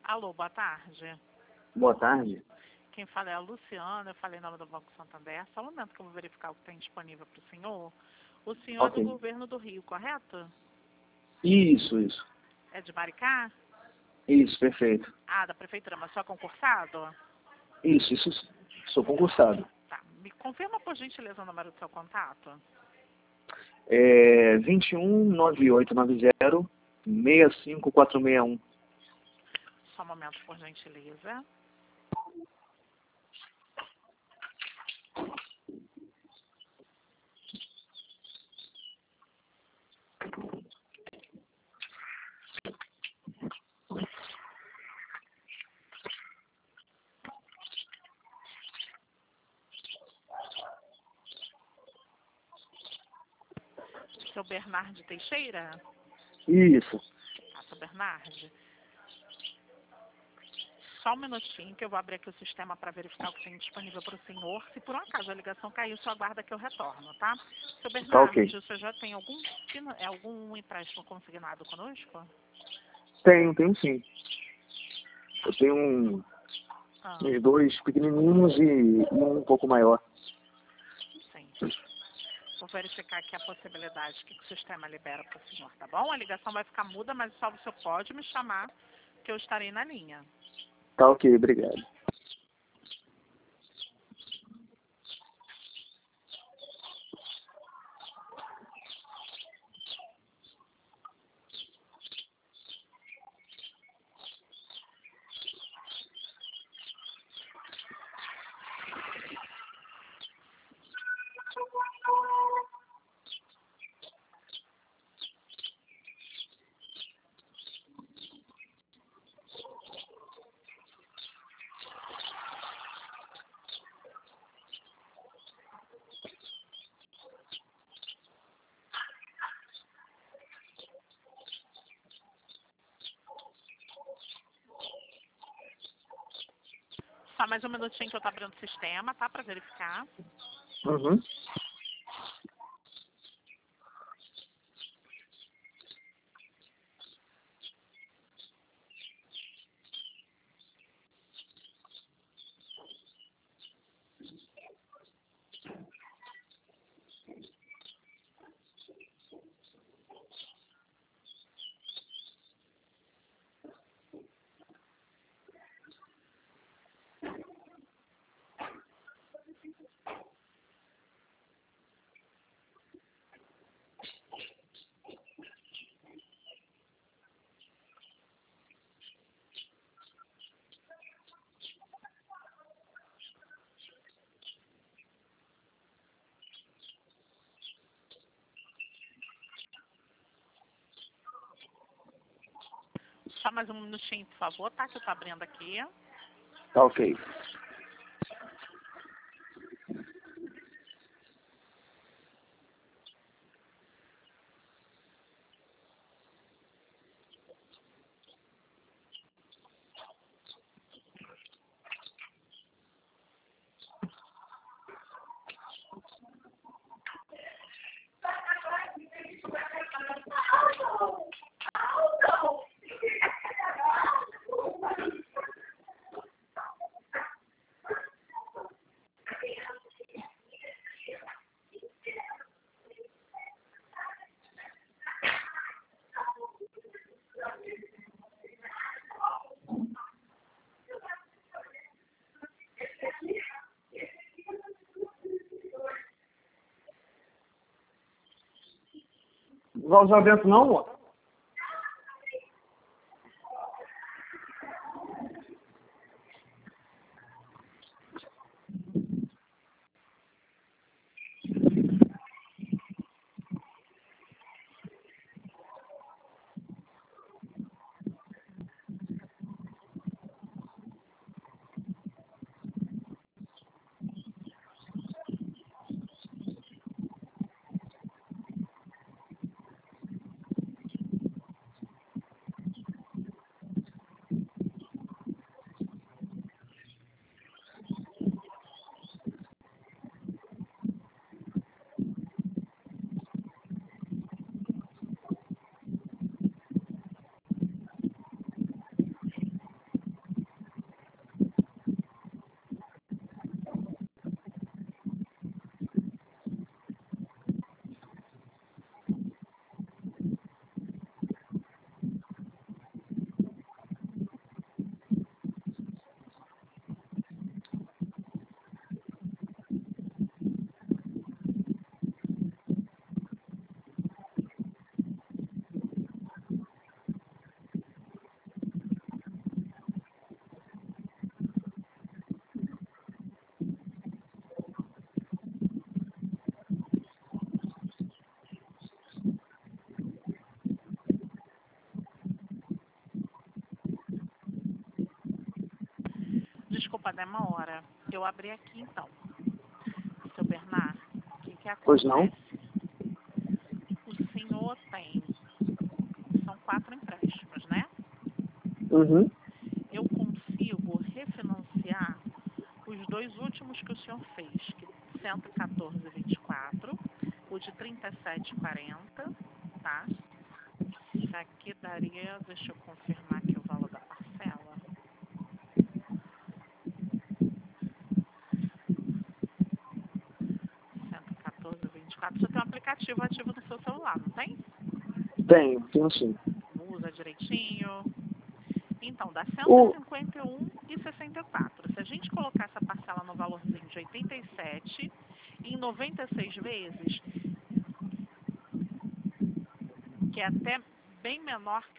Alô, boa tarde. Boa tarde. Quem fala é a Luciana, eu falei em nome do Banco Santander. Só um momento que eu vou verificar o que tem disponível para o senhor. O senhor é do Ok. governo do Rio, correto? Isso. É de Maricá? Isso, perfeito. Ah, da prefeitura, mas só concursado? Isso. Sou concursado. Tá. Me confirma, por gentileza, o número do seu contato? 219890-65461. Só um momento, por gentileza. Seu Bernardo Teixeira? Isso. Tá, seu Bernardo. Só um minutinho que eu vou abrir aqui o sistema para verificar o que tem disponível para o senhor. Se por um acaso a ligação cair, só aguarda que eu retorno, tá? Seu Tá Bernardo, ok. o senhor já tem algum empréstimo consignado conosco? Tenho sim. Eu tenho Ah, uns dois pequenininhos e um pouco maior. sim. Vou verificar aqui a possibilidade que o sistema libera para o senhor, tá bom? A ligação vai ficar muda, mas só o senhor pode me chamar que eu estarei na linha. Tá ok, obrigado. Só mais um minutinho que eu tô abrindo o sistema, tá? Para verificar. Uhum. Só mais um minutinho, por favor, tá? Que eu tô abrindo aqui. Tá ok. Não vai usar dentro não, amor? Desculpa, demora. Eu abri aqui então. Seu Bernardo, o que acontece? Pois não? O senhor tem... São 4 empréstimos, né? Uhum. Eu consigo refinanciar os 2 últimos que o senhor fez, que 114,24, o de 37,40, tá? Isso aqui daria, deixa eu confirmar aqui o valor da parcela. Você tem um aplicativo ativo no seu celular, não tem? Tenho sim. Usa direitinho. Então, dá 151,64. Se a gente colocar essa parcela no valorzinho de 87, em 96 vezes, que é até bem menor